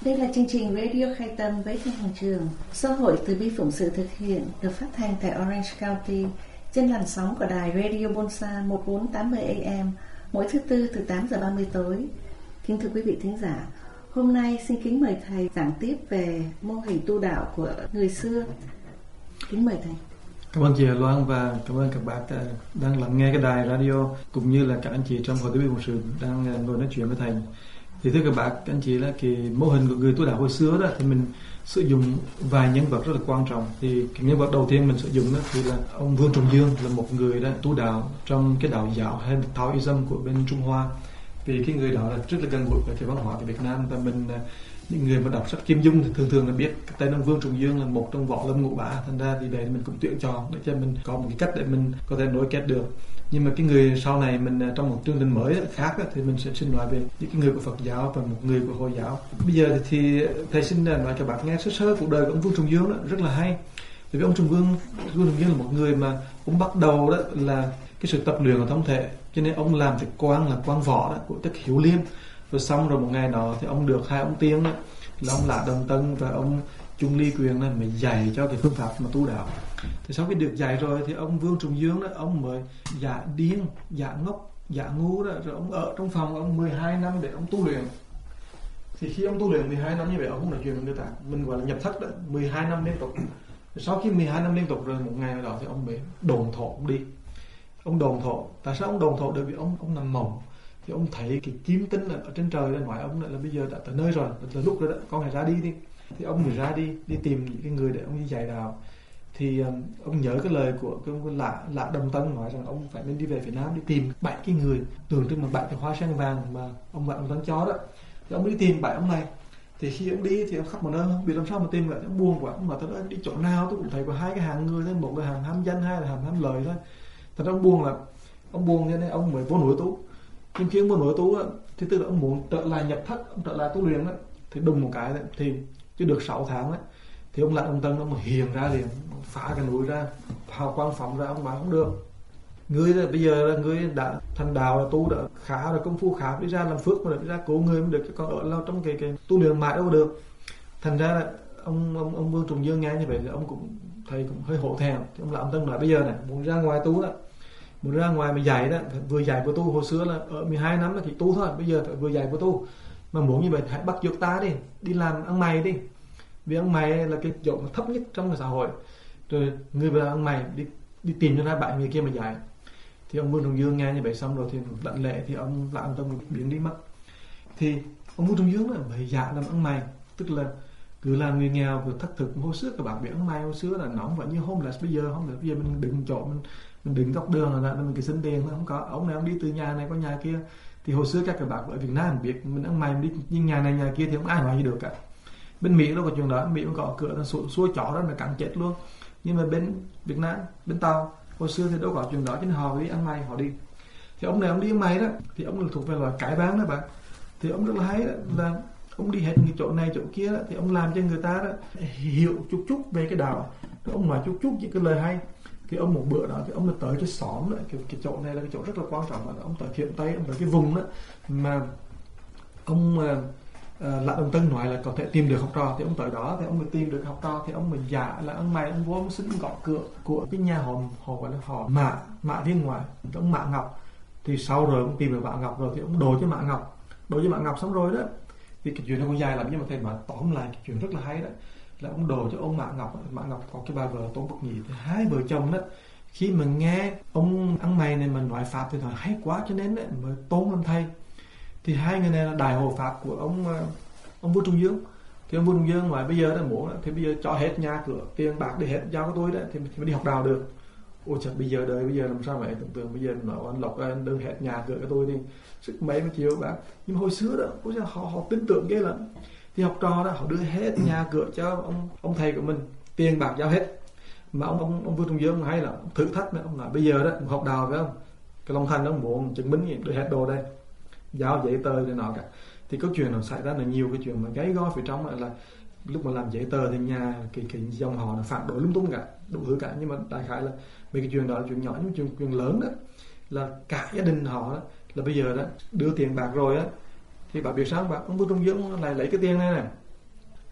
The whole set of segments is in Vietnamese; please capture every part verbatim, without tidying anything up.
Đây là chương trình Radio Khai Tâm với Thanh Hằng Trường do Hội Từ Bi Phụng Sự thực hiện, được phát thanh tại Orange County trên làn sóng của đài Radio Bonsa một bốn tám mươi A M mỗi thứ tư từ tám giờ ba mươi tối. Kính thưa quý vị thính giả, hôm nay xin kính mời thầy giảng tiếp về mô hình tu đạo của người xưa. Kính mời thầy. Cảm ơn chị Loan và cảm ơn các bạn đang lắng nghe cái đài radio, cũng như là các anh chị trong Hội Từ Bi Phụng Sự đang ngồi nói chuyện với thầy. Thì thưa các bạn, các anh chị, là cái mô hình của người tu đạo hồi xưa đó thì mình sử dụng vài nhân vật rất là quan trọng. Thì cái nhân vật đầu tiên mình sử dụng đó thì là ông Vương Trọng Dương, là một người đó tu đạo trong cái đạo giáo hay Taoism của bên Trung Hoa. Vì cái người đó là rất là gần gũi với cái văn hóa của Việt Nam, và mình những người mà đọc sách Kim Dung thì thường thường là biết cái tên ông Vương Trọng Dương là một trong võ lâm ngũ bá. Thành ra thì để mình cũng tuyển chọn để cho mình có một cái cách để mình có thể nối kết được. Nhưng mà cái người sau này mình trong một chương trình mới khác thì mình sẽ xin nói về những cái người của Phật giáo và một người của Hồi giáo. Bây giờ thì thầy xin nói cho bạn nghe sơ sơ cuộc đời của ông Vương Trọng Dương đó, rất là hay. Vì ông Trọng Vương, Vương Trọng Dương là một người mà cũng bắt đầu đó là cái sự tập luyện ở thông thể, cho nên ông làm cái quan là quan võ đó của Tức Hiếu Liêm. Rồi xong rồi một ngày đó thì ông được hai ông tiên đó, là ông Lã Đồng Tân và ông Chung Ly Quyền này mới dạy cho cái phương pháp mà tu đạo. Thì sau khi được dạy rồi thì ông Vương Trọng Dương đó, ông mới giả điên, giả ngốc, giả ngu đó, rồi ông ở trong phòng ông mười hai năm để ông tu luyện. Thì khi ông tu luyện mười hai năm như vậy, ông không nói chuyện với người ta, mình gọi là nhập thất đó, mười hai năm liên tục. Sau khi mười hai năm liên tục rồi, một ngày đó thì ông mới đồn thổ ông đi. Ông đồn thổ, tại sao ông đồn thổ? Bởi vì ông ông nằm mộng thì ông thấy cái kim tinh ở trên trời lên nói ông là bây giờ đã tới nơi rồi, là lúc rồi đó, con hãy ra đi đi. Thì ông mới ra đi đi tìm những cái người để ông đi dạy đạo. Thì um, ông nhớ cái lời của cái Lã Lã Đồng Tân nói rằng ông phải nên đi về phía Nam đi tìm bảy cái người tượng trưng là bảy cái hoa sen vàng mà ông Lã Đồng Tân cho đó. Thì ông đi tìm bảy ông này. Thì khi ông đi thì ông khắp một nơi không biết làm sao mà tìm lại, ông buồn quá, ông nói tôi đi chỗ nào tôi cũng thấy có hai cái hàng người thôi, một là hàng ham danh, hai là hàng ham lợi thôi. Thật ra ông buồn là ông buồn cho nên ông mới vô núi tu. Nhưng khi ông vô núi tu thì tức là ông muốn trở lại nhập thất, ông trở lại tu luyện đó, thì đùng một cái đấy, thì chưa được sáu tháng đấy thì ông Lã Đồng Tân ông hiện ra liền, phá cái núi ra, hào quang phóng ra, ông bảo không được, ngươi là bây giờ là ngươi đã thành đạo là tu đã khá rồi, công phu khá, đi ra làm phước mà được, đi ra cứu người mới được, chứ còn ở lâu trong cái cái tu luyện mãi đâu được. Thành ra là ông ông ông Vương Trọng Dương nghe như vậy thì ông cũng thầy cũng hơi hổ thẹn. Thì ông Lã Đồng Tân nói bây giờ này muốn ra ngoài tu đó, muốn ra ngoài mà dạy đó, vừa dạy vừa tu. Hồi xưa là ở mười hai năm thì tu thôi, bây giờ phải vừa dạy vừa tu. Mà muốn như vậy hãy bắt chước ta đi, đi làm ăn mày đi, vì ăn mày là cái chỗ thấp nhất trong cái xã hội. Rồi người về ăn mày đi đi tìm cho ra bảy người kia mà dạy. Thì ông Vương Trọng Dương nghe như vậy xong rồi thì lặng lẽ thì ông Lã Đồng Tân biến đi mất. Thì ông Vương Trọng Dương là bởi dạ làm ăn mày, tức là cứ là người nghèo vừa thất thực. Hồi xưa các bạn biết ăn mày hồi xưa là nóng vậy, như homeless bây giờ homeless bây giờ mình đứng chỗ mình mình đứng góc đường là mình cái xin tiền không có. Ông này ông đi từ nhà này qua nhà kia. Thì hồi xưa các bạn ở Việt Nam biết mình ăn mày mình đi nhưng nhà này nhà kia thì không ai nói gì được cả. Bên Mỹ đâu có chuyện đó, Mỹ cũng có cửa nó xua, xua chó đó là cắn chết luôn. Nhưng mà bên Việt Nam, bên Tàu hồi xưa thì đâu có chuyện đó, cho nên họ đi ăn mày họ đi. Thì ông này ông đi ăn mày đó thì ông là thuộc về loại cải bán đó bạn. Thì ông rất là hay đó, là ông đi hết cái chỗ này chỗ kia đó, thì ông làm cho người ta đó hiểu chút chút về cái đạo, rồi ông nói chút chút những cái lời hay. Thì ông một bữa đó thì ông là tới cái xóm đó, cái, cái chỗ này là cái chỗ rất là quan trọng, mà ông tới thiện Tây, ông tới cái vùng đó mà ông uh, Lã Đồng Tân nói là có thể tìm được học trò. Thì ông tới đó thì ông mới tìm được học trò, thì ông mới giả là ông mày, ông vô ông xin gõ cửa của cái nhà họ họ gọi là họ Mã Mã Viên Ngoại, ông Mã Ngọc. Thì sau rồi ông tìm được Mã Ngọc rồi thì ông đồ cho Mã Ngọc, đồ cho Mã Ngọc xong rồi đó thì cái chuyện nó cũng dài lắm, nhưng mà thầy nói tóm lại cái chuyện rất là hay đó là ông đồ cho ông Mã Ngọc. Mã Ngọc có cái bà vợ Tôn Bất Nhị, thì hai vợ chồng đó khi mà nghe ông ăn mày này mà nói pháp thì nói hay quá, cho nên đấy mới tôn làm thầy. Thì hai người này là đại hộ pháp của ông ông Vương Trọng Dương. Thì ông Vương Trọng Dương nói bây giờ là muốn thì bây giờ cho hết nhà cửa tiền bạc đi hết giao cho tôi đấy thì mới đi học đạo được. Ôi trời, bây giờ đời bây giờ làm sao vậy, tưởng tượng bây giờ nói anh Lộc anh đừng hết nhà cửa cho tôi đi, sức mấy mà chịu bác. Nhưng mà hồi xưa đó ôi trời, họ họ tin tưởng ghê lắm. Thì học trò đó họ đưa hết nhà cửa cho ông ông thầy của mình, tiền bạc giao hết. Mà ông ông ông Vương Trọng Dương hay là thử thách nữa, ông nói bây giờ đó học đạo phải không, cái Long Thành nó muốn chứng minh gì đưa hết đồ đây, giao giấy tờ để nọ cả. Thì câu chuyện nó xảy ra là nhiều cái chuyện mà gáy go phía trong là, là lúc mà làm giấy tờ thì nhà cái cái dòng họ nó phản đối lung tung cả, đủ thứ cả. Nhưng mà đại khái là mấy cái chuyện đó là chuyện nhỏ, nhưng chuyện chuyện lớn đó là cả gia đình họ đó, là bây giờ đó đưa tiền bạc rồi á thì bà biết sao, bà ông Vương Trọng Dương lại lấy cái tiền này này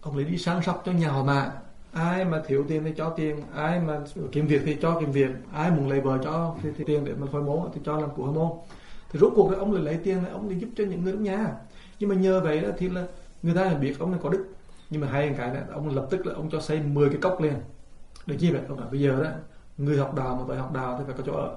ông lại đi săn sóc cho nhà họ Mã. Ai mà thiếu tiền thì cho tiền, ai mà kiếm việc thì cho kiếm việc, ai muốn lấy vợ cho thì, thì tiền để mà hồi môn thì cho làm của hồi môn. Thì rốt cuộc là ông lại lấy tiền, ông đi giúp cho những người trong nhà. Nhưng mà nhờ vậy đó thì là người ta biết ông này có đức. Nhưng mà hay cái này, ông lập tức là ông cho xây mười cái cốc lên. Để chi vậy? Ông nói bây giờ đó, người học đào mà tới học đào thì phải có chỗ ở,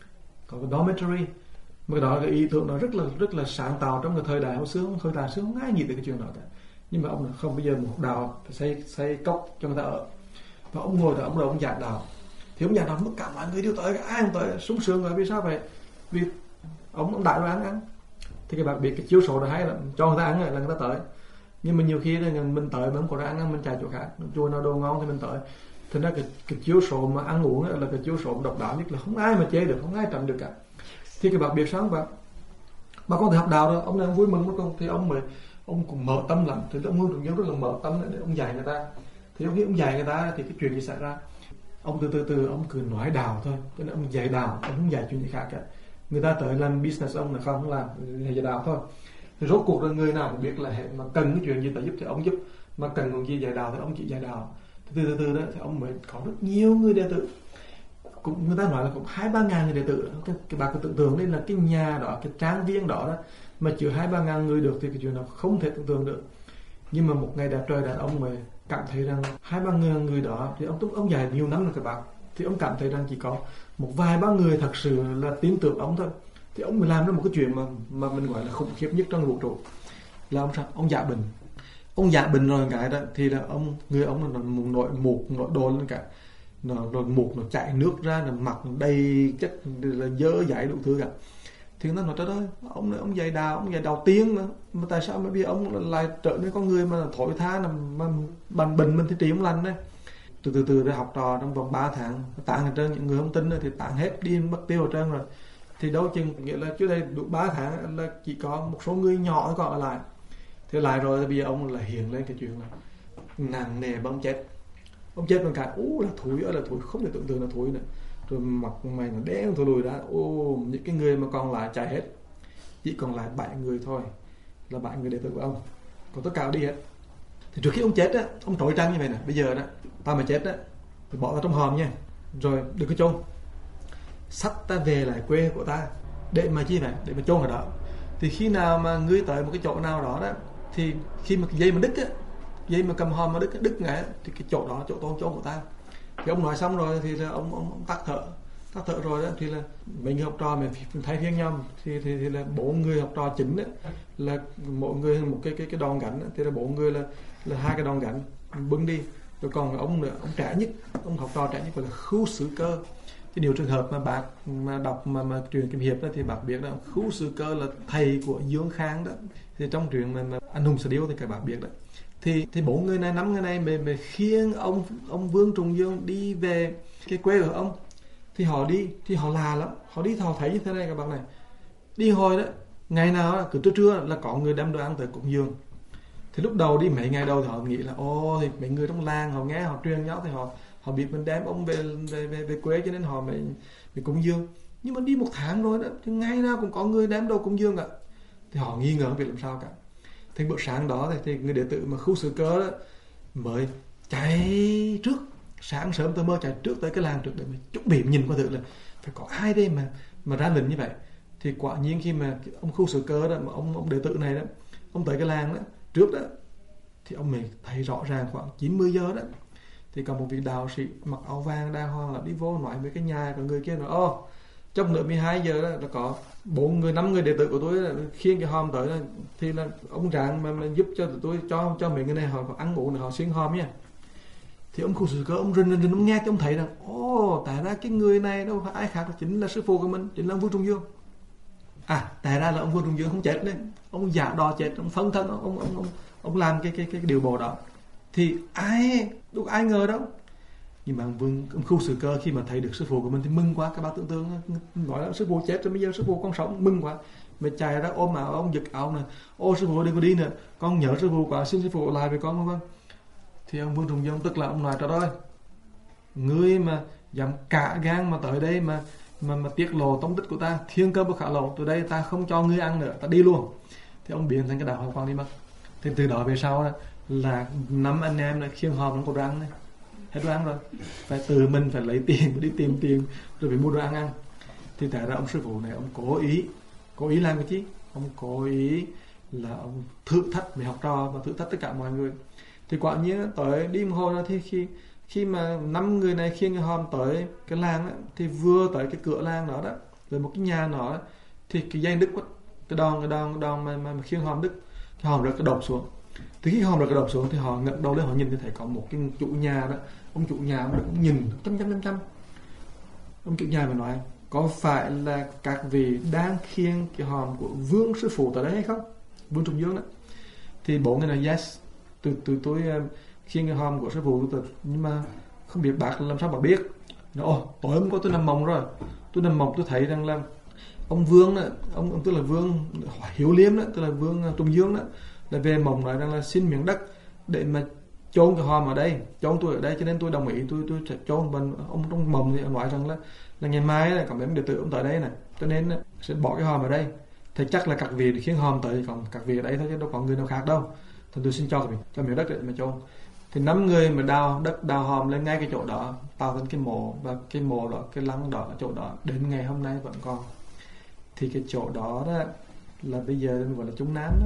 có cái dormitory. Mà cái đó là cái ý tưởng nó rất là rất là sáng tạo trong cái thời đại hồi xưa, thời đại xưa không ai nghĩ tới cái chuyện đó cả. Nhưng mà ông nói không, bây giờ một học đào phải xây xây cốc cho người ta ở. Và ông ngồi đó, ông rồi ông giảng đạo. Thì ông giảng đạo mất cả mọi người đều tới, ai cũng tới, sung sướng rồi. Vì sao vậy? Vì ông ông đại đồ ăn ăn. Thì cái bạn biết cái chiếu số đó hay là cho người ta ăn là người ta tới. Nhưng mà nhiều khi là mình tới mà không có ra ăn, mình chạy chỗ khác, chùa nào đồ ngon thì mình tới. Thế nên cái, cái chiếu số mà ăn uống là cái chiếu số độc đáo nhất, là không ai mà chế được, không ai tránh được cả. Thì cái bạn biết sáng bạn bà con thể học đạo đó, ông này ông vui mừng mất không? Thì ông mới ông cũng mở tâm lắm. Thì ông Vương Trọng Dương rất là mở tâm để ông dạy người ta. Thì ông nghĩ ông dạy người ta thì cái chuyện gì xảy ra? Ông từ từ từ ông cứ nói đạo thôi, cho nên ông dạy đạo, ông không dạy chuyện gì khác cả. Người ta tới làm business ông là không, không làm, dạy đạo thôi. Thì rốt cuộc là người nào cũng biết là hệ mà cần cái chuyện gì ta giúp thì ông giúp, mà cần còn gì dạy đạo thì ông chỉ dạy đạo. Từ từ từ đó thì ông mới có rất nhiều người đệ tử. Cũng người ta nói là cũng hai ba ngàn người đệ tử. Cái, cái bà cứ tưởng tượng đây là cái nhà đó, cái trang viên đó đó mà chứa hai ba ngàn người được thì cái chuyện đó không thể tưởng tượng được. Nhưng mà một ngày đẹp trời đàn ông mới cảm thấy rằng hai ba ngàn người đó thì ông ông dạy nhiều năm rồi các bạn, thì ông cảm thấy rằng chỉ có một vài ba người thật sự là tin tưởng ông thôi. Thì ông mới làm ra một cái chuyện mà mà mình gọi là khủng khiếp nhất trong vũ trụ, là ông sao ông giả bệnh. Ông giả bệnh rồi cái đó thì là ông người ông là một nội mụt nội đồn lên cả, nó rồi mụt nó chảy nước ra, nó mặt nó đầy chất là dơ dãi đủ thứ cả. Thì nó nói trời ơi, ông ông dạy đạo, ông dạy đạo tiên mà mà tại sao mà bây giờ ông lại trở nên con người mà thổi tha là mà bệnh bệnh mình thì trị không lành đấy. Từ từ từ để học trò trong vòng ba tháng tạng ở trên, những người không tin thì tạng hết đi mất tiêu ở trên rồi. Thì đâu chừng nghĩa là trước đây đủ ba tháng là chỉ có một số người nhỏ còn ở lại. Thế lại rồi thì bây giờ ông là hiện lên cái chuyện là nặng nề mà ông chết. Ông chết bằng cái ú là thúi ơi là thúi, không thể tưởng tượng là thúi nữa. Rồi mặt mày nó đen thôi lùi ra. Ô, những cái người mà còn lại chạy hết, chỉ còn lại bảy người thôi, là bảy người đệ tử của ông, còn tất cả đi hết. Thì trước khi ông chết á, ông trội trăng như vậy nè, bây giờ đó tao mà chết á thì bỏ tao trong hòm nha, rồi đừng có chôn, xách ta về lại quê của ta để mà chi vậy, để mà chôn ở đó. Thì khi nào mà ngươi tới một cái chỗ nào đó đó, thì khi mà cái dây mà đứt á, dây mà cầm hòm mà đứt đứt ngã thì cái chỗ đó chỗ tôn chôn của ta. Thì ông nói xong rồi thì là ông ông, ông tắt thở tắt thở rồi đó, thì là mấy người học trò mình thay phiên nhau, thì, thì thì là bốn người học trò chính đó, là mỗi người một cái cái cái đòn gánh đó. Thì là bốn người là là hai cái đòn gánh bưng đi, rồi còn ông nữa, ông trẻ nhất, ông học trò trẻ nhất gọi là Khưu Sử Cơ. Thì điều trường hợp mà bác mà đọc mà mà truyền Kiếm Hiệp đó thì bác biết đó, Khưu Sử Cơ là thầy của Dương Khang đó. Thì trong truyện mà, mà Anh Hùng Sở Điêu thì các bạn biết đó. Thì thì bốn người này, năm người này về về khiêng ông ông Vương Trùng Dương đi về cái quê của ông. Thì họ đi thì họ là lắm, họ đi họ thấy như thế này các bạn này. Đi hồi đó, ngày nào đó, cứ trưa trưa là có người đem đồ ăn tới cúng dường. Thì lúc đầu đi mấy ngày đầu thì họ nghĩ là ô thì mấy người trong làng họ nghe họ truyền nhau, thì họ họ biết mình đem ông về về về, về quê cho nên họ mới, mới cúng dường. Nhưng mà đi một tháng rồi đó thì ngày nào cũng có người đem đồ cúng dường cả. Thì họ nghi ngờ không biết làm sao cả. Thì bữa sáng đó thì, thì người đệ tử mà Khưu Sử Cơ đó mới chạy trước, sáng sớm tôi mơ chạy trước tới cái làng trước để mình chuẩn bị nhìn qua thử là phải có ai đây mà mà ra lệnh như vậy. Thì quả nhiên khi mà ông Khưu Sử Cơ đó, mà ông ông đệ tử này đó, ông tới cái làng đó trước đó, thì ông mình thấy rõ ràng khoảng chín mươi giờ đó, thì có một vị đạo sĩ mặc áo vàng đàng hoàng là đi vô nói với cái nhà của người kia nói ô trong nửa mười hai giờ đó là có bốn người năm người đệ tử của tôi là khiêng cái hòm tới, thì là ông ráng mà, mà giúp cho tụi tôi cho cho mấy người này họ ăn uống họ xuyên hòm nha. Thì ông Khưu Sử Cơ ông rình rình rình ông nghe, ông thấy rằng ô tại ra cái người này đâu phải ai khác là chính là sư phụ của mình, chính là ông Vương Trùng Dương. À tại ra là ông Vương Trùng Dương không chết đấy, ông giả đò chết, ông phân thân, ông ông ông ông làm cái cái cái điều bộ đó. Thì ai đâu ai ngờ đâu. Nhưng mà ông Vương ông Khưu Sử Cơ khi mà thấy được sư phụ của mình thì mừng quá. Các bạn tưởng tượng nói là sư phụ chết rồi, bây giờ sư phụ còn sống, mừng quá. Mà chạy ra ôm áo ông, giật áo nè, ô sư phụ đừng có đi nữa, con nhớ sư phụ quá, xin sư phụ lại với con vân. Thì ông Vương Trùng Dương tức là ông nói trời ơi, ngươi mà dám cả gan mà tới đây mà mà mà tiết lộ tông tích của ta, thiên cơ bất khả lộ, từ đây ta không cho ngươi ăn nữa, ta đi luôn. Thì ông biến thành cái đạo Hồng Quang đi mất. Thì từ đó về sau đó, là năm anh em là khiêng hòm nó có đồ ăn này, hết đồ ăn rồi, phải tự mình phải lấy tiền đi tìm tiền rồi phải mua đồ ăn ăn. Thì tại ra ông sư phụ này ông cố ý cố ý làm cái chi, ông cố ý là ông thử thách về học trò và thử thách tất cả mọi người. Thì quả nhiên tới đi một hồi đó, thì khi khi mà năm người này khiêng cái hòm tới cái làng đó, thì vừa tới cái cửa làng đó đó, rồi một cái nhà nó đó, thì cái dây đứt quá, cái đòn cái đòn cái đòn mà, mà, mà khiêng hòm đứt, cái hòm rớt cái đổ xuống. Thì khi hòm rớt cái đổ xuống thì họ ngẩng đầu lên họ nhìn thì thấy có một cái chủ nhà đó, ông chủ nhà ông cũng nhìn chăm chăm chăm chăm. Ông chủ nhà mà nói: có phải là các vị đang khiêng cái hòm của Vương sư phụ tới đấy hay không? Vương Trung Dương đó. Thì bốn người nói: yes, từ từ tôi khiêng cái hòm của sư phụ tôi, nhưng mà không biết bác làm sao bác biết. Nó: ồ, tối hôm qua tôi nằm mộng rồi, tôi nằm mộng tôi thấy rằng là ông Vương đó, ông, ông tức là Vương Hiếu Liêm đó, tức là Vương Trung Dương đó, là về mộng nói rằng là xin miếng đất để mà chôn cái hòm ở đây, chôn tôi ở đây, cho nên tôi đồng ý tôi tôi sẽ chôn. Và ông trong mộng thì ông nói rằng là là ngày mai này có mấy đệ tử ông tới đây này, cho nên sẽ bỏ cái hòm ở đây. Thì chắc là các vị khiêng hòm tới, còn các vị ở đây thôi chứ đâu có người nào khác đâu. Thì tôi xin cho các vị cho miếng đất để mà chôn. Thì năm người mà đào đất đào hòm lên ngay cái chỗ đó, tạo thành cái mộ, và cái mộ đó, cái lăng đó ở chỗ đó đến ngày hôm nay vẫn còn. Thì cái chỗ đó đó là bây giờ gọi là Trung Nam đó,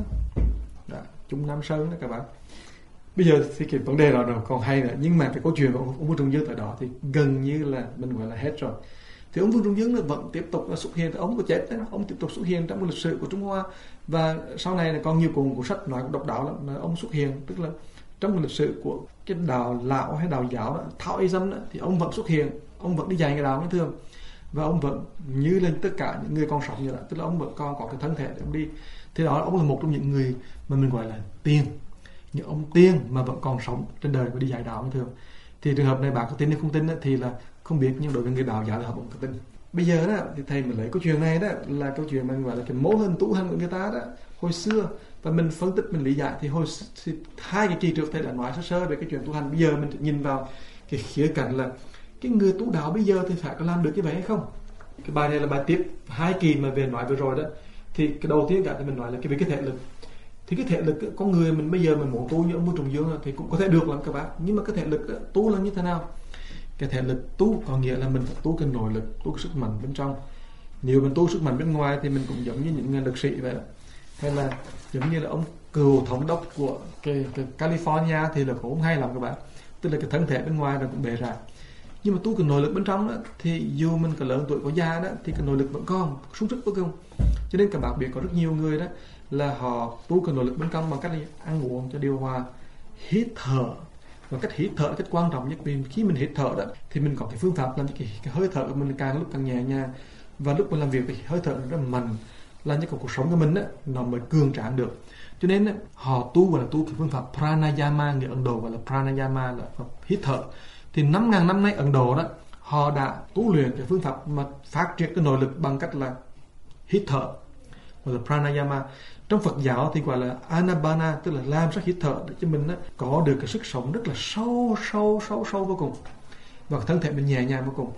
đó Trung Nam Sơn đó các bạn. Bây giờ thì cái vấn đề đó rồi còn hay nữa, nhưng mà cái câu chuyện của ông Vương Trung Dương tại đó thì gần như là mình gọi là hết rồi. Thì ông Vương Trung Dương nó vẫn tiếp tục nó xuất hiện, ông có chết đấy, ông tiếp tục xuất hiện trong cái lịch sử của Trung Hoa. Và sau này là còn nhiều cuốn cuốn sách nói độc đáo lắm, là ông xuất hiện, tức là trong cái lịch sử của cái đạo lão hay đạo giáo đó, Taoism đó, thì ông vẫn xuất hiện, ông vẫn đi dạy cái đạo như thường, và ông vẫn như là tất cả những người còn sống như vậy, tức là ông vẫn còn có cái thân thể để ông đi. Thì đó ông là một trong những người mà mình gọi là tiên, những ông tiên mà vẫn còn sống trên đời và đi dạy đạo như thường. Thì trường hợp này bạn có tin hay không tin đó, thì là không biết, nhưng đối với người đạo giáo thì họ vẫn có tin. Bây giờ đó thì thầy mình lấy câu chuyện này đó là câu chuyện mình gọi là cái mẫu hình tu hành của người ta đó hồi xưa, và mình phân tích mình lý giải. Thì hồi thì hai cái kỳ trước thầy đã nói sơ sơ về cái chuyện tu hành. Bây giờ mình nhìn vào cái khía cạnh là cái người tu đạo bây giờ thì phải có làm được như vậy hay không. Cái bài này là bài tiếp hai kỳ mà về nói vừa rồi đó. Thì cái đầu tiên cả thì mình nói là cái về cái thể lực. Thì cái thể lực con người mình bây giờ mình muốn tu như ông Vương Trung Dương thì cũng có thể được lắm các bạn, nhưng mà cái thể lực tu là như thế nào? Cái thể lực tu có nghĩa là mình phải tu cái nội lực, tu cái sức mạnh bên trong. Nếu mình tu sức mạnh bên ngoài thì mình cũng giống như những người lực sĩ vậy đó. Hay là giống như là ông cựu thống đốc của cái, cái California thì là cũng không hay lắm các bạn. Tức là cái thân thể bên ngoài là cũng bề rạc, nhưng mà tu cái nội lực bên trong đó, thì dù mình có lớn tuổi có già đó thì cái nội lực vẫn còn sung sức vô cùng. Cho nên các bạn biết có rất nhiều người đó là họ tu cái nội lực bên trong bằng cách là ăn uống cho điều hòa, hít thở. Và cách hít thở là cách quan trọng nhất, vì khi mình hít thở đó thì mình có cái phương pháp làm cho cái, cái hơi thở của mình càng lúc càng nhẹ nhàng, và lúc mình làm việc thì hơi thở nó rất mạnh, làm cho cuộc sống của mình đó, nó mới cường tráng được. Cho nên đó, họ tu gọi là tu cái phương pháp pranayama, người Ấn Độ gọi là pranayama là pháp hít thở. Thì năm ngàn năm nay Ấn Độ đó họ đã tu luyện cái phương pháp mà phát triển cái nội lực bằng cách là hít thở, gọi là pranayama. Trong Phật giáo thì gọi là anapana, tức là làm sao hít thở để cho mình đó, có được cái sức sống rất là sâu sâu sâu sâu vô cùng, và thân thể mình nhẹ nhàng vô cùng.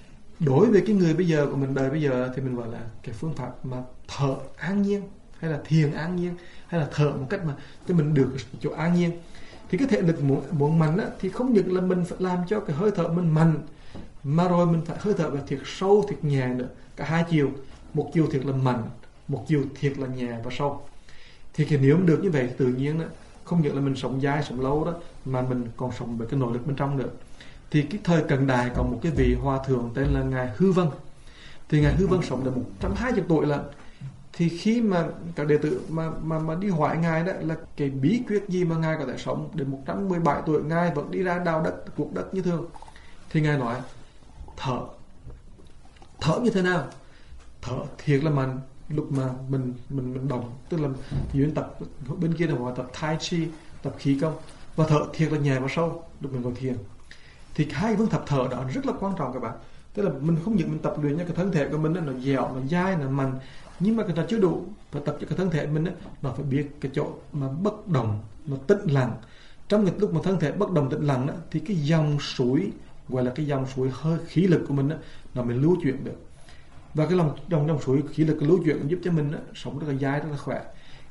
Đối với cái người bây giờ của mình đời bây giờ thì mình gọi là cái phương pháp mà thở an nhiên, hay là thiền an nhiên, hay là thở một cách mà cho mình được cái chỗ an nhiên. Thì cái thể lực muốn, muốn mạnh á, thì không những là mình phải làm cho cái hơi thở mình mạnh, mà rồi mình phải hơi thở và thiệt sâu thiệt nhẹ nữa, cả hai chiều, một chiều thiệt là mạnh, một chiều thiệt là nhẹ và sâu. Thì cái nếu được như vậy tự nhiên đó, không những là mình sống dài sống lâu đó, mà mình còn sống với cái nội lực bên trong nữa. Thì cái thời cận đại có một cái vị hòa thượng tên là ngài Hư Vân. Thì ngài Hư Vân sống được một trăm hai mươi tuổi lận. Thì khi mà các đệ tử mà mà mà đi hỏi ngài đó là cái bí quyết gì mà ngài có thể sống đến một trăm mười bảy tuổi, ngài vẫn đi ra đào đất, cuộc đất như thường. Thì ngài nói thở. Thở như thế nào? Thở thiệt là mạnh. Lúc mà mình mình mình động, tức là như tập bên kia là họ tập tai chi, tập khí công, và thở thiệt là nhẹ và sâu lúc mình vào thiền. Thì hai phương pháp thở đó rất là quan trọng các bạn. Tức là mình không những mình tập luyện cho cái thân thể của mình nó dẻo, nó dai, nó mạnh, nhưng mà cái đó chưa đủ, phải tập cho cái thân thể mình đó, nó phải biết cái chỗ mà bất động, nó tĩnh lặng. Trong cái lúc mà thân thể bất động tĩnh lặng đó, thì cái dòng suối gọi là cái dòng suối hơi khí lực của mình đó, nó mới lưu chuyển được. Và cái lòng dòng dòng suối khí lực lưu chuyển giúp cho mình đó, sống rất là dai, rất là khỏe.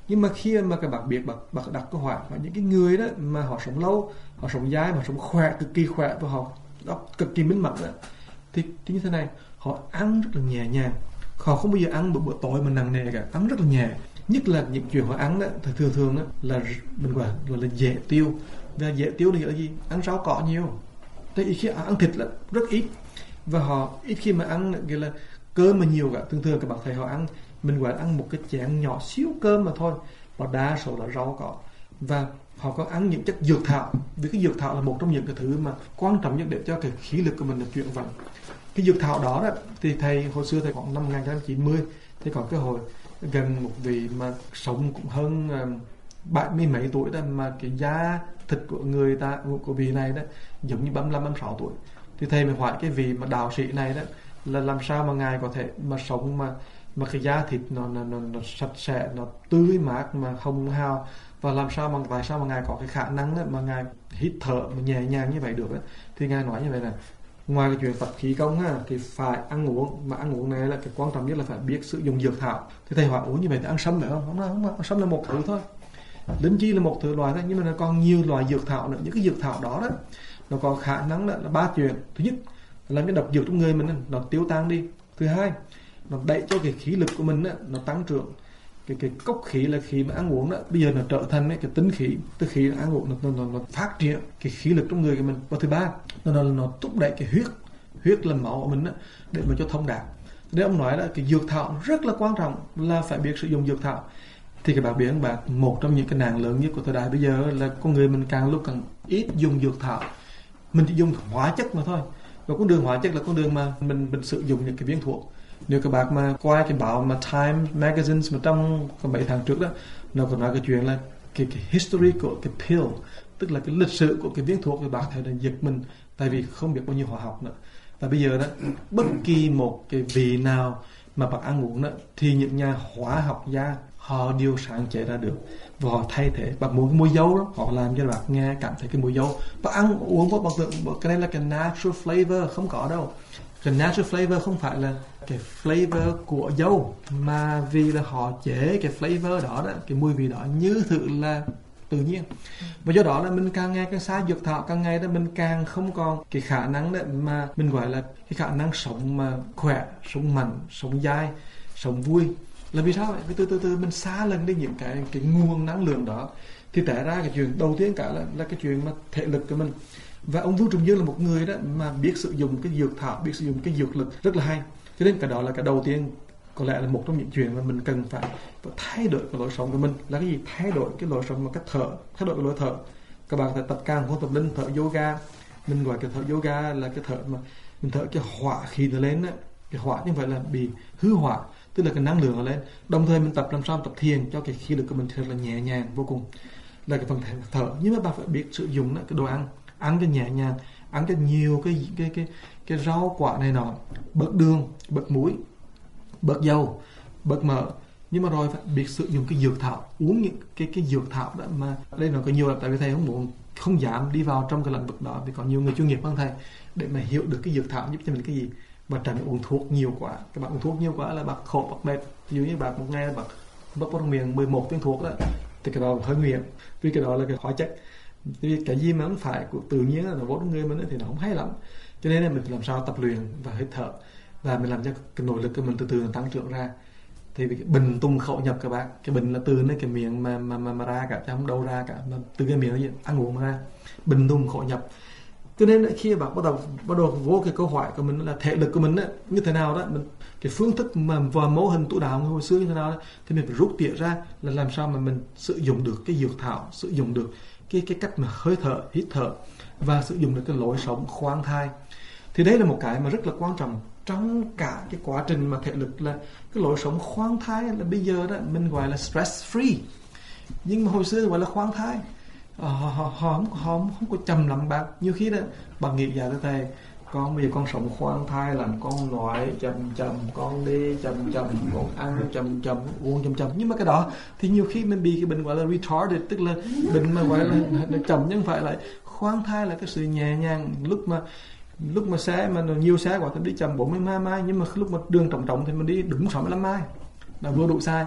Nhưng mà khi mà các bạn biết, bạn, bạn đặt câu hỏi và những cái người đó mà họ sống lâu, họ sống dài, họ sống khỏe, cực kỳ khỏe và họ cực kỳ minh mẫn đó, thì, thì như thế này, họ ăn rất là nhẹ nhàng, họ không bao giờ ăn bữa, bữa tối mà nặng nề cả, ăn rất là nhẹ. Nhất là những chuyện họ ăn đó, thì thường thường đó, là mình gọi là, là dễ tiêu. Và dễ tiêu thì là gì? Ăn rau cỏ nhiều. Thế ít khi ăn thịt là rất ít. Và họ ít khi mà ăn cái là cơm mà nhiều cả. Thường thường các bạn thấy họ ăn, mình gọi là ăn một cái chén nhỏ xíu cơm mà thôi, và đa số là rau cỏ. Và họ có ăn những chất dược thảo, vì cái dược thảo là một trong những cái thứ mà quan trọng nhất để cho cái khí lực của mình được chuyển vận. Cái dược thảo đó, đó thì thầy hồi xưa thầy khoảng năm một nghìn chín trăm chín mươi, thầy có cơ hội gần một vị mà sống cũng hơn bảy mươi mấy tuổi đó, mà cái da thịt của người ta, của vị này đó giống như ba mươi lăm, ba mươi sáu tuổi. Thì thầy mới hỏi cái vị mà đạo sĩ này đó là làm sao mà ngài có thể mà sống mà mà cái da thịt nó nó nó, nó sạch sẽ, nó tươi mát mà hồng hào, và làm sao mà tại sao mà ngài có cái khả năng đó, mà ngài hít thở mà nhẹ nhàng như vậy được đó. Thì ngài nói như vậy là ngoài cái chuyện tập khí công ha, thì phải ăn uống, mà ăn uống này là cái quan trọng nhất là phải biết sử dụng dược thảo. Thì thầy hỏi uống như vậy thì ăn sâm phải không? Không, không, không, ăn sâm là một thứ thôi, linh chi là một thứ loại thôi, nhưng mà nó còn nhiều loại dược thảo nữa. Những cái dược thảo đó đó nó có khả năng là, là ba chuyện. Thứ nhất là làm cái độc dược trong người mình nó tiêu tan đi. Thứ hai, nó đẩy cho cái khí lực của mình đó, nó tăng trưởng. Cái cái cốc khí là khí mà ăn uống đó, bây giờ nó trở thành cái tính khí, tức khí là ăn uống nó, nó, nó phát triển cái khí lực trong người của mình. Và thứ ba, nó nó, nó thúc đẩy cái huyết, huyết là máu của mình đó, để mà cho thông đạt. Để ông nói là cái dược thảo rất là quan trọng, là phải biết sử dụng dược thảo. Thì các bạn biết bạn, một trong những cái nạn lớn nhất của thời đại bây giờ là con người mình càng lúc càng ít dùng dược thảo, mình chỉ dùng hóa chất mà thôi. Và con đường hóa chất là con đường mà mình mình sử dụng những cái viên thuốc. Nếu các bạn mà qua cái báo mà Time Magazine mà trong mấy tháng trước đó, nó còn nói cái chuyện là cái, cái history của cái pill, tức là cái lịch sử của cái viên thuốc, thì bạn thấy là giật mình, tại vì không biết bao nhiêu hóa học nữa. Và bây giờ đó, bất kỳ một cái vị nào mà bạn ăn uống đó, thì những nhà hóa học gia họ đều sáng chế ra được, và họ thay thế. Bạn muốn cái mùi dâu đó, họ làm cho bạn nghe cảm thấy cái mùi dâu. Và ăn uống có bằng cái này là cái natural flavor, không có đâu. Cái natural flavor không phải là cái flavor của dâu, mà vì là họ chế cái flavor đó, đó cái mùi vị đó như thử là tự nhiên. Và do đó là mình càng ngày càng xa dược thảo, càng ngày đó mình càng không còn cái khả năng đó mà mình gọi là cái khả năng sống mà khỏe, sống mạnh, sống dai, sống vui. Là vì sao vậy? Vì từ từ từ mình xa lần đi những cái cái nguồn năng lượng đó. Thì tại ra cái chuyện đầu tiên cả là, là cái chuyện mà thể lực của mình. Và ông Vũ Trùng Dương là một người đó mà biết sử dụng cái dược thảo, biết sử dụng cái dược lực rất là hay. Cho nên cái đó là cái đầu tiên, có lẽ là một trong những chuyện mà mình cần phải, phải thay đổi cái lối sống của mình. Là cái gì? Thay đổi cái lối sống, một cách thở, thay đổi cái lối thở. Các bạn phải tập càng không tập linh, thở yoga. Mình gọi cái thở yoga là cái thở mà mình thở cái hỏa khí nó lên á, cái hỏa như vậy là bị hư hỏa, tức là cái năng lượng nó lên. Đồng thời mình tập làm sao tập thiền cho cái khí lực của mình thật là nhẹ nhàng vô cùng, là cái phần thở. Nhưng mà bạn phải biết sử dụng đó, cái đồ ăn, ăn cho nhẹ nhàng, ăn cho nhiều cái cái cái cái rau quả này nọ, bớt đường, bớt muối, bớt dầu, bớt mỡ. Nhưng mà rồi phải biết sử dụng cái dược thảo, uống những cái cái dược thảo đó. Mà đây nó có nhiều là tại vì thầy không muốn, không dám đi vào trong cái lĩnh vực đó, vì có nhiều người chuyên nghiệp hơn thầy để mà hiểu được cái dược thảo giúp cho mình cái gì. Và tránh uống thuốc nhiều quá. Các bạn uống thuốc nhiều quá là bạn khổ, bạn mệt. Ví dụ như bạn một ngày bạn mất vào trong miệng mười một viên thuốc đó, thì cái đó hơi nguy hiểm, vì cái đó là cái hóa chất. Vì cái gì mà không phải của tự nhiên là nó vô trong người mình thì nó không hay lắm. Cho nên là mình làm sao tập luyện và hít thở, và mình làm cho cái nội lực của mình từ từ tăng trưởng ra. Thì cái bình tung khẩu nhập các bạn, cái bình là từ nơi cái miệng mà mà mà, mà ra cả, chứ không đâu ra cả, mà từ cái miệng nó ăn uống ra, bình tung khẩu nhập. Cho nên khi bạn bắt đầu bắt đầu vô cái câu hỏi của mình là thể lực của mình đó, như thế nào đó, mình cái phương thức mà vào mẫu hình tụ đạo hồi xưa như thế nào đó, thì mình phải rút tỉa ra là làm sao mà mình sử dụng được cái dược thảo, sử dụng được cái cái cách mà hơi thở, hít thở, và sử dụng được cái lối sống khoan thai. Thì đấy là một cái mà rất là quan trọng trong cả cái quá trình mà thể lực, là cái lối sống khoan thai. Là bây giờ đó mình gọi là stress free, nhưng mà hồi xưa gọi là khoan thai. Họ, họ, họ, không, họ không có chậm lắm bạn. Nhiều khi đó bạn nghĩ dạ thầy, con bây giờ con sống khoan thai, làm con nói chậm chậm, con đi chậm chậm, con ăn chậm chậm, uống chậm chậm. Nhưng mà cái đó thì nhiều khi mình bị cái bệnh gọi là retarded, tức là bệnh mà gọi là, là chậm, nhưng phải là khoan thai là cái sự nhẹ nhàng. Lúc mà lúc mà xe mà nhiều xe quá thì đi chậm bốn mươi hai mai, nhưng mà lúc mà đường trọng trọng thì mình đi đúng sáu mươi lăm mai là vừa đủ sai.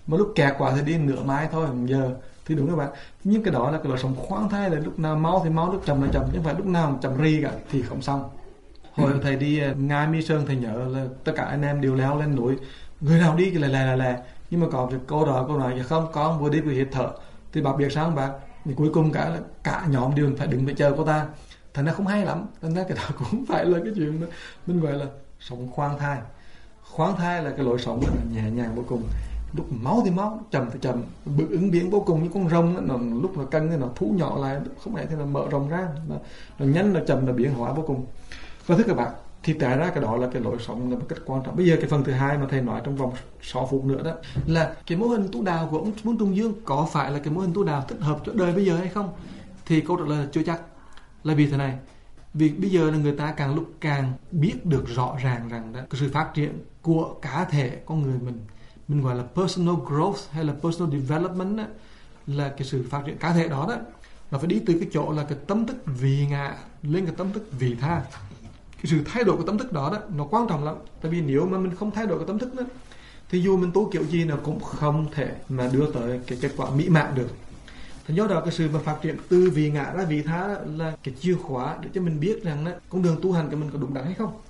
mà lúc kẹt quá thì đi nửa mai thôi, một giờ thì đúng các bạn. Nhưng cái đó là cái lối sống khoan thai, là lúc nào mau thì mau, lúc chậm là chậm, chứ không phải lúc nào chậm ri cả thì không xong. Hồi thầy đi Ngài Mi Sơn, thầy nhớ là tất cả anh em đều leo lên núi, người nào đi là là là là nhưng mà có cái cô đó cô nói không, con vừa đi vừa hít thở. Thì bác biết sao không bác? Thì cuối cùng cả là cả nhóm đều phải đứng để chờ cô ta. Thành ra không hay lắm. Thành ra cái đó cũng phải là cái chuyện mình, mình gọi là sống khoan thai. Khoan thai là cái lối sống rất là nhẹ nhàng vô cùng. Lúc máu thì máu, chậm thì chậm, bự ứng biến vô cùng. Như con rồng đó, nó lúc nó cân thì nó thu nhỏ lại, không phải thì nó mở rộng ra, nó, nó nhanh, nó chậm, nó biến hóa vô cùng. Và thưa các bạn, thì tại ra cái đó là cái lối sống là một cách quan trọng. Bây giờ cái phần thứ hai mà thầy nói trong vòng sáu phút nữa đó là cái mô hình tu đào của ông Muốn Trung Dương có phải là cái mô hình tu đào thích hợp cho đời bây giờ hay không? Thì câu trả lời là chưa chắc. Là vì thế này, vì bây giờ là người ta càng lúc càng biết được rõ ràng rằng đó, cái sự phát triển của cá thể con người mình, mình gọi là personal growth hay là personal development đó, là cái sự phát triển cá thể đó đó, nó phải đi từ cái chỗ là cái tâm thức vị ngã lên cái tâm thức vị tha. Cái sự thay đổi của tâm thức đó đó nó quan trọng lắm. Tại vì nếu mà mình không thay đổi cái tâm thức đó, thì dù mình tu kiểu gì nó cũng không thể mà đưa tới cái kết quả mỹ mãn được. Thành do đó cái sự mà phát triển từ vị ngã ra vị tha là cái chìa khóa để cho mình biết rằng đó, con đường tu hành của mình có đúng đắn hay không.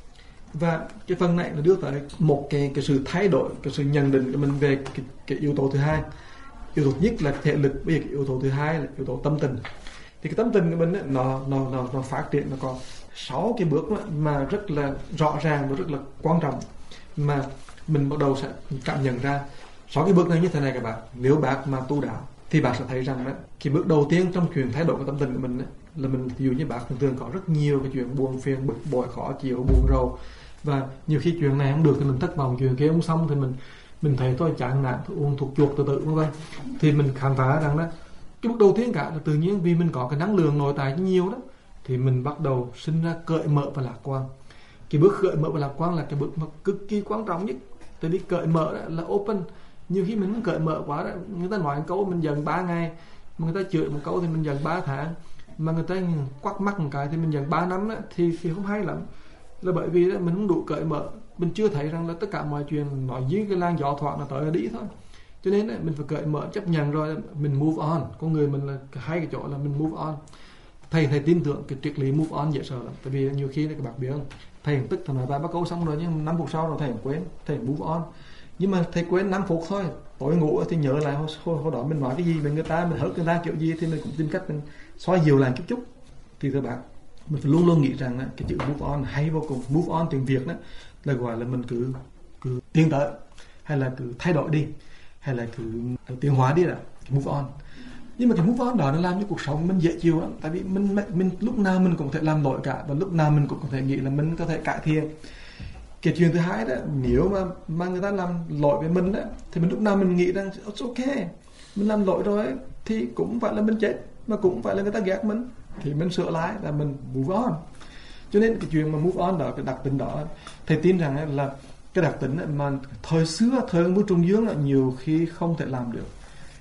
Và cái phần này nó đưa tới một cái cái sự thay đổi, cái sự nhận định của mình về cái, cái yếu tố thứ hai. Yếu tố nhất là thể lực, bây giờ cái yếu tố thứ hai là yếu tố tâm tình. Thì cái tâm tình của mình ấy, nó nó nó nó phát triển, nó có sáu cái bước mà rất là rõ ràng và rất là quan trọng mà mình bắt đầu sẽ cảm nhận ra. Sáu cái bước này như thế này các bạn, nếu bác mà tu đạo thì bác sẽ thấy rằng đó, cái bước đầu tiên trong chuyện thay đổi cái tâm tình của mình ấy, là mình ví dụ như bác thường thường có rất nhiều cái chuyện buồn phiền, bực bội, khó chịu, buồn rầu, và nhiều khi chuyện này không được thì mình thất vọng, chuyện kia không xong thì mình mình thấy thôi chán nản, uống thuốc chuột từ từ vân vân. Thì mình khám phá rằng đó, cái bước đầu tiên cả là tự nhiên vì mình có cái năng lượng nội tại nhiều đó, thì mình bắt đầu sinh ra cởi mở và lạc quan. Cái bước cởi mở và lạc quan là cái bước mà cực kỳ quan trọng nhất. Tại vì cởi mở là open. Nhiều khi mình cởi mở quá đó, người ta nói một câu mình giận ba ngày, mà người ta chửi một câu thì mình giận ba tháng, mà người ta quắc mắt một cái thì mình giận ba năm đó, thì thì không hay lắm. Là bởi vì đó, mình không đủ cởi mở, mình chưa thấy rằng là tất cả mọi chuyện nói dưới cái làn gió thoảng là tới là đi thôi. Cho nên đó, mình phải cởi mở, chấp nhận rồi mình move on. Con người mình là hai cái chỗ là mình move on. Thầy thầy tin tưởng cái triết lý move on dễ sợ lắm. Tại vì nhiều khi các bạn biết không, thầy tức thầy nói ba ba câu xong rồi nhưng năm phút sau rồi thầy quên, thầy move on. Nhưng mà thầy quên năm phút thôi, tối ngủ thì nhớ lại hồi, hồi, hồi đó mình nói cái gì với người ta, mình hớt người ta kiểu gì thì mình cũng tìm cách mình xoa dịu lại chút chút. Thì thưa bạn, mình phải luôn luôn nghĩ rằng cái chữ move on hay vô cùng. Move on tiếng Việt đó là gọi là mình cứ cứ tiến tới, hay là cứ thay đổi đi, hay là cứ tiến hóa đi, là move on. Nhưng mà cái move on đó nó làm cho cuộc sống mình dễ chịu lắm. Tại vì mình, mình lúc nào mình cũng có thể làm lỗi cả, và lúc nào mình cũng có thể nghĩ là mình có thể cải thiện. Cái chuyện thứ hai đó, nếu mà, mà người ta làm lỗi với mình đó, thì mình lúc nào mình nghĩ rằng it's okay, mình làm lỗi rồi thì cũng phải là mình chết, mà cũng phải là người ta ghét mình, thì mình sửa lại là mình move on. Cho nên cái chuyện mà move on đó, cái đặc tính đó, thầy tin rằng là cái đặc tính mà thời xưa, thời ông Vua Trung Dương là nhiều khi không thể làm được.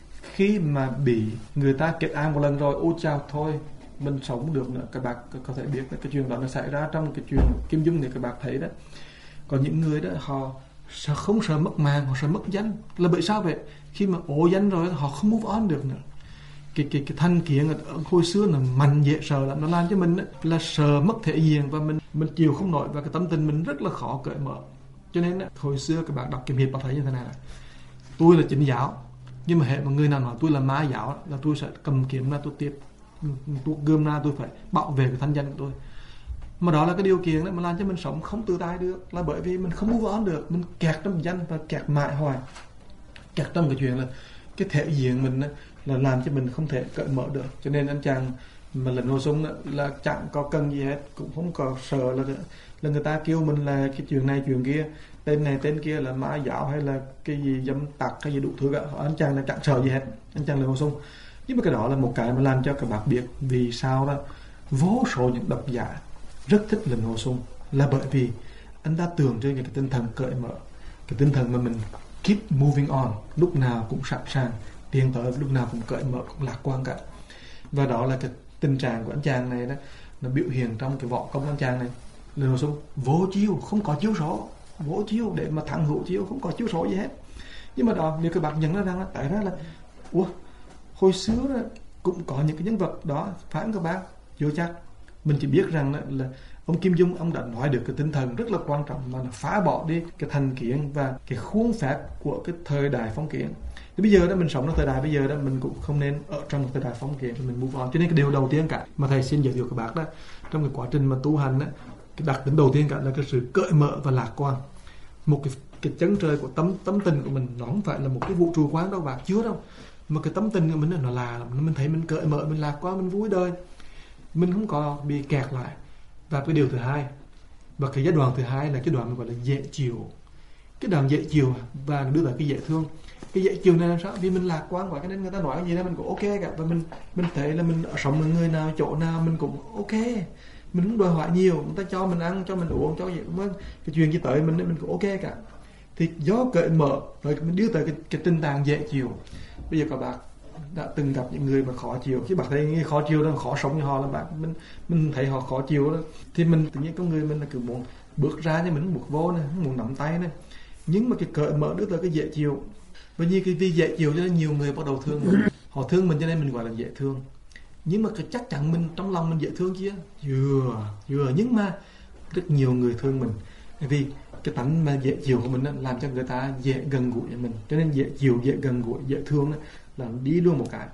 Khi mà bị người ta kết án một lần rồi, ôi chao thôi, mình sống không được nữa. Các bạn có thể biết là cái chuyện đó nó xảy ra trong cái chuyện Kim Dung này, các bạn thấy đó. Có những người đó họ sợ, không sợ mất mạng, họ sợ mất danh. Là bởi sao vậy? Khi mà ổ danh rồi họ không move on được nữa. Cái, cái, cái thanh kiện ở hồi xưa là mạnh dễ sợ lắm, nó làm cho mình là sợ mất thể diện, và mình mình chịu không nổi, và cái tâm tình mình rất là khó cởi mở. Cho nên hồi xưa các bạn đọc Kiếm Hiệp bạn thấy như thế này là tôi là Chính giáo, nhưng mà hệ một người nào nói tôi là Ma giáo là tôi sẽ cầm kiếm ra tôi tiếp, tôi gươm ra tôi phải bảo vệ cái thanh danh của tôi. Mà đó là cái điều kiện đó mà làm cho mình sống không tự tại được, là bởi vì mình không move on được, mình kẹt trong danh và kẹt mãi hoài, kẹt trong cái chuyện là cái thể diện mình là làm cho mình không thể cởi mở được. Cho nên anh chàng mà lần nổ súng là chẳng có cần gì hết, cũng không có sợ là là người ta kêu mình là cái chuyện này chuyện kia, tên này tên kia là Ma giáo hay là cái gì dâm tặc hay gì đủ thứ cả. Anh chàng là chẳng sợ gì hết, anh chàng lần nổ súng. Nhưng mà cái đó là một cái mà làm cho các bạn biết vì sao đó vô số những độc giả rất thích lần nổ súng, là bởi vì anh ta tưởng cho cái tinh thần cởi mở, cái tinh thần mà mình keep moving on, lúc nào cũng sẵn sàng tiến tới, lúc nào cũng cởi mở, cũng lạc quan cả. Và đó là cái tình trạng của anh chàng này đó, nó biểu hiện trong cái võ công anh chàng này. Lần nổ súng vô chiêu, không có chiêu số, vô chiêu để mà thắng hữu chiêu, không có chiêu số gì hết. Nhưng mà đó, nếu các bạn nhận ra rằng là tại ra là ủa, hồi xưa đó, cũng có những cái nhân vật đó, phải không các bạn? Chưa chắc. Mình chỉ biết rằng là, là ông Kim Dung, ông đã nói được cái tinh thần rất là quan trọng mà là phá bỏ đi cái thành kiến và cái khuôn phép của cái thời đại phong kiến. Thì bây giờ đó mình sống trong thời đại bây giờ đó, mình cũng không nên ở trong một thời đại phong kiến, mình move on. Cho nên cái điều đầu tiên cả mà thầy xin giới thiệu các bác đó, trong cái quá trình mà tu hành đó, cái đặc tính đầu tiên cả là cái sự cởi mở và lạc quan. Một cái cái chân trời của tâm tâm tình của mình, nó không phải là một cái vũ trụ quán đâu bác, chưa đâu, mà cái tâm tình của mình nó là mình thấy mình cởi mở, mình lạc quan, mình vui đời, mình không có bị kẹt lại. Và cái điều thứ hai, và cái giai đoạn thứ hai là cái đoạn gọi là dễ chịu. Cái đoạn dễ chịu và đưa lại cái dễ thương. Cái dễ chịu này làm sao? Vì mình lạc quan quá, cho nên người ta nói cái gì đó mình cũng ok cả. Và mình mình thấy là mình sống với người nào, chỗ nào mình cũng ok. Mình không đòi hỏi nhiều, người ta cho mình ăn, cho mình uống, cho gì cũng cái chuyện gì tới mình mình cũng ok cả. Thì do cởi mở rồi mình đưa tới cái, cái tình trạng dễ chịu. Bây giờ các bạn đã từng gặp những người mà khó chịu, chứ bạn thấy người khó chịu đó, khó sống như họ là bạn mình mình thấy họ khó chịu đó, thì mình tự nhiên con người mình là cứ muốn bước ra, nhưng mình không buộc vô này, không muốn nắm tay này. Nhưng mà cái cởi mở đưa tới cái dễ chịu, bởi vì cái vì dễ chịu cho nên nhiều người bắt đầu thương mình. Họ thương mình cho nên mình gọi là dễ thương. Nhưng mà cái chắc chắn mình trong lòng mình dễ thương chứ, vừa vừa nhưng mà rất nhiều người thương mình vì cái tánh mà dễ chịu của mình đó, làm cho người ta dễ gần gũi với mình. Cho nên dễ chịu, dễ gần gũi, dễ thương đó, là đi luôn một cái.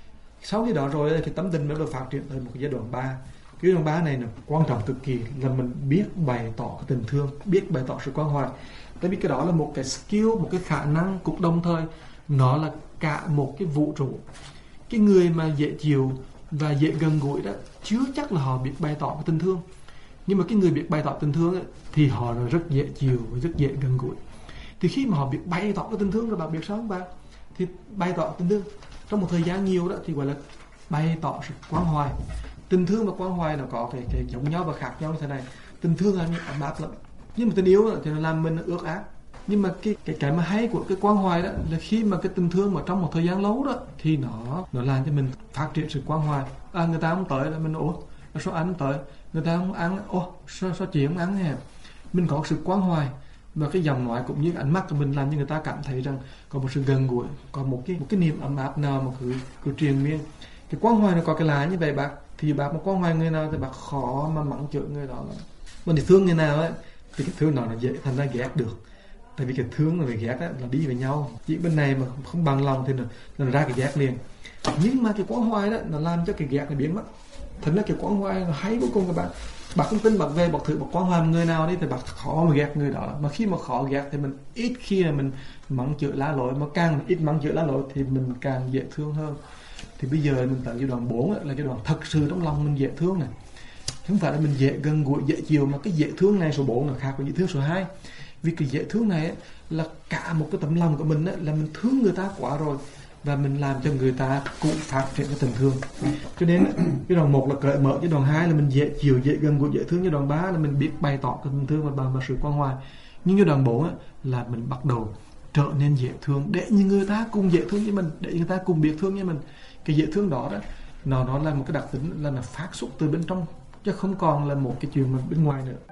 Sau khi đó rồi thì tấm tình nó được phát triển tới một cái giai đoạn ba. Cái giai đoạn ba này là quan trọng cực kỳ, là mình biết bày tỏ cái tình thương, biết bày tỏ sự quan hoài. Tại vì cái đó là một cái skill, một cái khả năng, cũng đồng thời nó là cả một cái vũ trụ. Cái người mà dễ chịu và dễ gần gũi đó, chưa chắc là họ biết bày tỏ cái tình thương. Nhưng mà cái người biết bày tỏ tình thương ấy, thì họ là rất dễ chịu và rất dễ gần gũi. Thì khi mà họ biết bày tỏ cái tình thương rồi, bạn biết sao không bạn? Thì bày tỏ tình thương trong một thời gian nhiều đó thì gọi là bày tỏ sự quan hoài. Tình thương và quan hoài nó có cái, cái giống nhau và khác nhau như thế này. Tình thương là ấm áp lắm, nhưng mà tình yêu thì nó làm mình ước ác. Nhưng mà cái cái cái mà hay của cái quan hoài đó là khi mà cái tình thương mà trong một thời gian lâu đó thì nó nó làm cho mình phát triển sự quan hoài. À, người ta không tới là mình ủa sao anh tới, người ta không ăn, ô sao sao chị không ăn hả? Mình có sự quan hoài, và cái giọng nói cũng như ánh mắt của mình làm cho người ta cảm thấy rằng có một sự gần gũi, có một cái một cái niềm ấm áp nào mà cứ cứ truyền miên. Cái quan hoài nó có cái lá như vậy bác, thì bác mà quan hoài người nào thì bác khó mà mắng chửi người đó. Mà thì thương người nào ấy thì cái thương nó là dễ thành ra ghét được. Tại vì cái thương và cái ghét là đi với nhau. Chỉ bên này mà không bằng lòng thì nó, nó ra cái ghét liền. Nhưng mà cái quan hoài đó nó làm cho cái ghét nó biến mất. Thật ra cái quan hoài nó hay vô cùng các bạn. Bạn không tin, bạn về bạn thử bạn quan hoài người nào đi thì bạn khó mà ghét người đó. Mà khi mà khó ghét thì mình ít khi là mình mắng chửi lá lối, mà càng ít mắng chửi lá lối thì mình càng dễ thương hơn. Thì bây giờ mình tới giai đoạn bốn là giai đoạn thật sự trong lòng mình dễ thương này. Không phải là mình dễ gần gũi, dễ chiều, mà cái dễ thương này số bốn là khác với dễ thương số hai. Vì cái dễ thương này là cả một cái tấm lòng của mình là mình thương người ta quá rồi, và mình làm cho người ta cũng phát triển cái tình thương. Cho nên cái đoạn một là cởi mở, cái đoạn hai là mình dễ chiều, dễ gần gũi, dễ thương, cái đoạn ba là mình biết bày tỏ cái tình thương và bằng sự quan hoài. Nhưng cái đoạn bốn là mình bắt đầu trở nên dễ thương để như người ta cùng dễ thương với mình, để người ta cùng biết thương với mình. Cái dễ thương đó đó nó nó là một cái đặc tính là nó phát xuất từ bên trong, chứ không còn là một cái chuyện mà bên ngoài nữa.